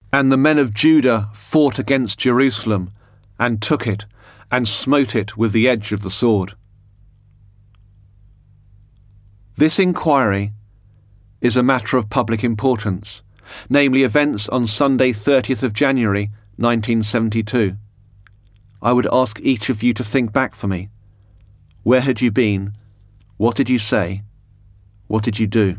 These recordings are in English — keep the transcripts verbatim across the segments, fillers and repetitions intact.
And the men of Judah fought against Jerusalem, and took it, and smote it with the edge of the sword. This inquiry is a matter of public importance, namely events on Sunday thirtieth of January nineteen seventy-two. I would ask each of you to think back for me. Where had you been? What did you say? What did you do?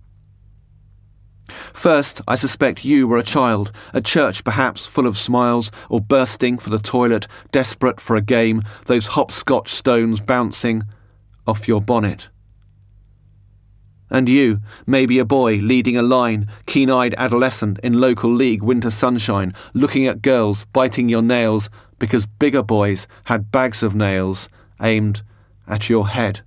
First, I suspect you were a child, at church perhaps full of smiles, or bursting for the toilet, desperate for a game, those hopscotch stones bouncing off your bonnet. And you, maybe a boy leading a line, keen-eyed adolescent in local league winter sunshine, looking at girls, biting your nails, because bigger boys had bags of nails aimed at your head.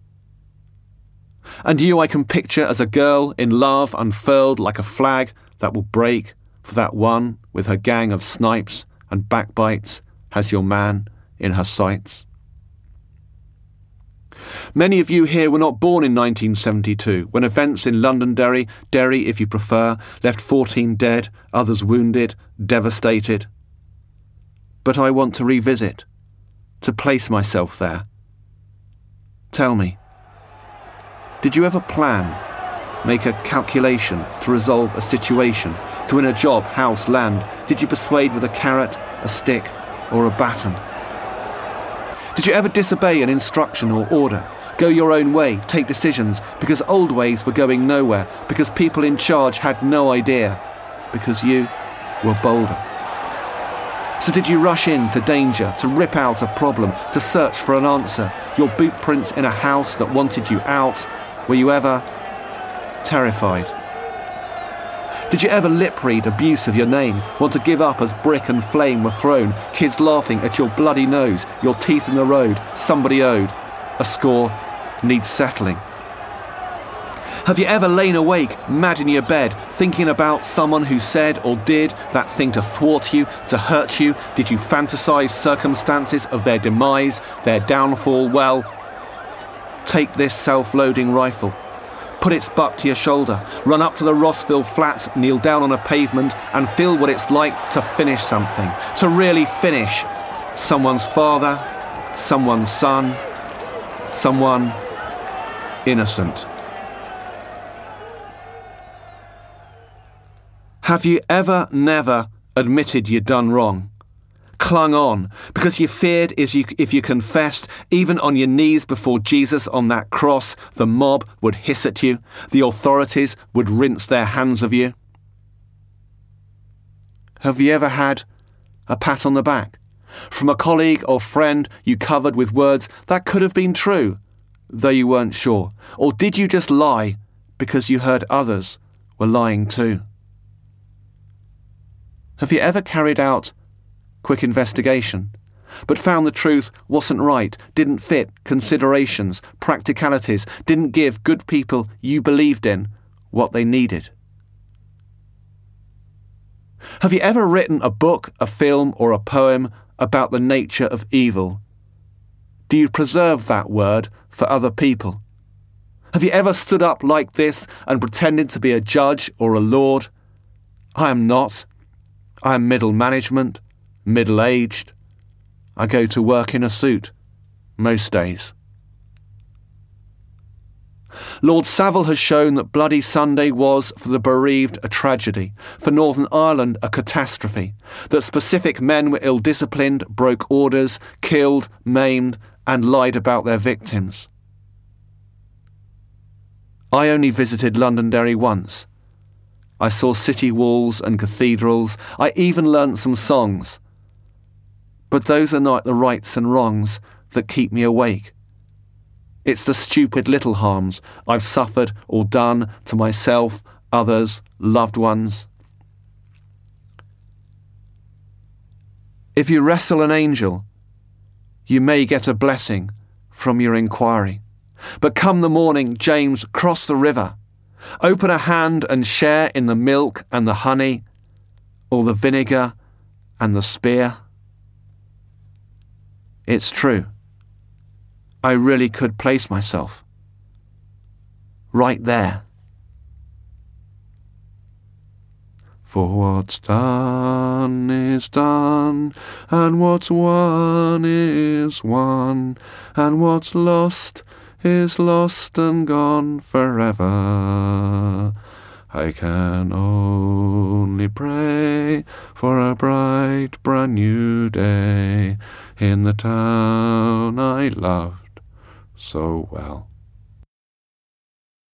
And you I can picture as a girl in love unfurled like a flag that will break for that one with her gang of snipes and backbites has your man in her sights. Many of you here were not born in nineteen seventy-two, when events in Londonderry, Derry if you prefer, left fourteen dead, others wounded, devastated. But I want to revisit, to place myself there. Tell me, did you ever plan, make a calculation to resolve a situation, to win a job, house, land? Did you persuade with a carrot, a stick, or a baton? Did you ever disobey an instruction or order, go your own way, take decisions, because old ways were going nowhere, because people in charge had no idea, because you were bolder? So did you rush into danger, to rip out a problem, to search for an answer, your boot prints in a house that wanted you out? Were you ever terrified? Did you ever lip-read abuse of your name, want to give up as brick and flame were thrown, kids laughing at your bloody nose, your teeth in the road, somebody owed, a score needs settling? Have you ever lain awake, mad in your bed, thinking about someone who said or did that thing to thwart you, to hurt you? Did you fantasize circumstances of their demise, their downfall? Well, take this self-loading rifle. Put its butt to your shoulder, run up to the Rossville Flats, kneel down on a pavement and feel what it's like to finish something, to really finish someone's father, someone's son, someone innocent. Have you ever, never admitted you'd done wrong? Clung on because you feared as you, if you confessed, even on your knees before Jesus on that cross, the mob would hiss at you, the authorities would rinse their hands of you? Have you ever had a pat on the back from a colleague or friend you covered with words that could have been true, though you weren't sure? Or did you just lie because you heard others were lying too? Have you ever carried out quick investigation, but found the truth wasn't right, didn't fit considerations, practicalities, didn't give good people you believed in what they needed? Have you ever written a book, a film, or a poem about the nature of evil? Do you preserve that word for other people? Have you ever stood up like this and pretended to be a judge or a lord? I am not. I am middle management, middle-aged. I go to work in a suit, most days. Lord Savile has shown that Bloody Sunday was, for the bereaved, a tragedy, for Northern Ireland a catastrophe, that specific men were ill-disciplined, broke orders, killed, maimed, and lied about their victims. I only visited Londonderry once. I saw city walls and cathedrals. I even learnt some songs. But those are not the rights and wrongs that keep me awake. It's the stupid little harms I've suffered or done to myself, others, loved ones. If you wrestle an angel, you may get a blessing from your inquiry. But come the morning, James, cross the river. Open a hand and share in the milk and the honey, or the vinegar and the spear. It's true. I really could place myself right there. For what's done is done, and what's won is won, and what's lost is lost and gone forever. I can only pray for a bright brand new day in the town I loved so well.